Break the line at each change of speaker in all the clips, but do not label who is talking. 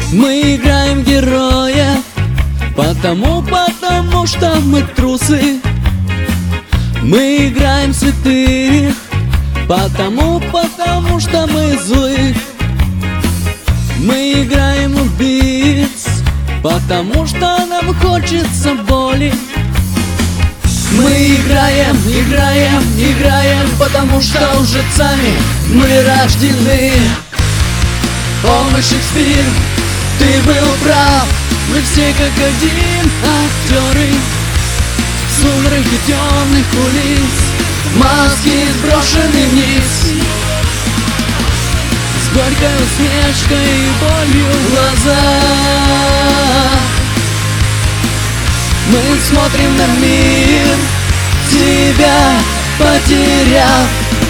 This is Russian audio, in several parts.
Мы играем героя, потому что мы трусы. Мы играем святых, потому что мы злых. Мы играем убийц, потому что нам хочется боли. Мы играем, потому что лжецами мы рождены. О, мой Шекспир, ты был прав, мы все как один актеры. В сумраке темных улиц маски сброшены вниз. С горькой усмешкой и болью в глазах мы смотрим на мир, себя потеряв.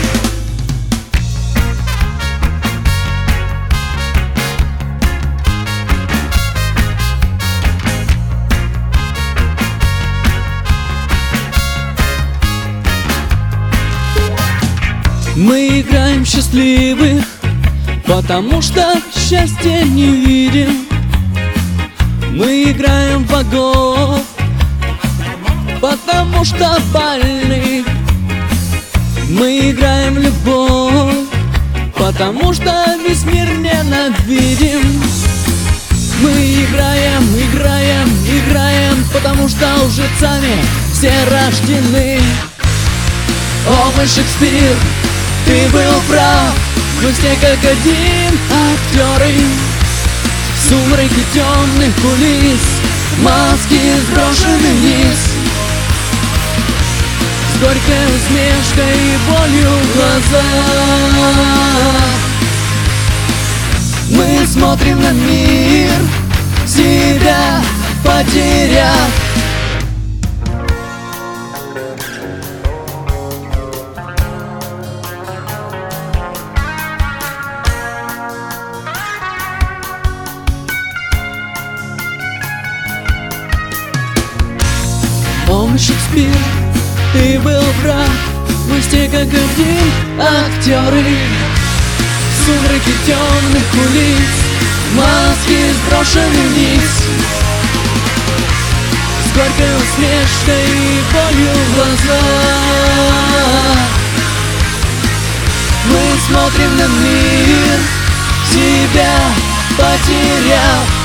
Мы играем счастливых, потому что счастья не видим. Мы играем богов, потому что больны. Мы играем любовь, потому что весь мир ненавидим. Мы играем, потому что лжецами все рождены. О, мой Шекспир, ты был прав, мы все как один актеры. В сумраке темных кулис маски сброшены вниз. С горькой усмешкой и болью в глазах мы смотрим на мир, себя потеряв. О, мой Шекспир, ты был прав, мы все как один актеры. В сумраке темных улиц маски сброшены вниз. С горькой усмешкой и болью в глазах мы смотрим на мир, себя потеряв.